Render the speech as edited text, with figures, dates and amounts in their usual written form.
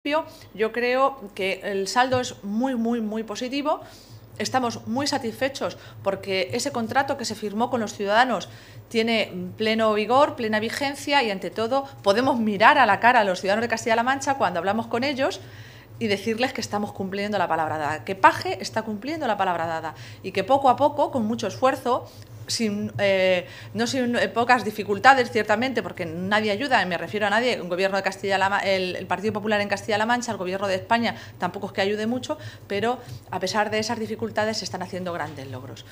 Yo creo que el saldo es muy positivo. Estamos muy satisfechos porque ese contrato que se firmó con los ciudadanos tiene pleno vigor, plena vigencia y, ante todo, podemos mirar a la cara a los ciudadanos de Castilla-La Mancha cuando hablamos con ellos y decirles que estamos cumpliendo la palabra dada, que Paje está cumpliendo la palabra dada y que poco a poco, con mucho esfuerzo, sin pocas dificultades, ciertamente, porque nadie ayuda, me refiero a nadie, el gobierno de el Partido Popular en Castilla-La Mancha, el gobierno de España tampoco es que ayude mucho, pero a pesar de esas dificultades se están haciendo grandes logros.